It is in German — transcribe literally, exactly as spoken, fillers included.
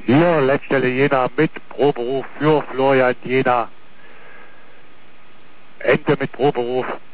Hier, Letztstelle Jena mit Proberuf für Florian Jena. Ente mit Proberuf.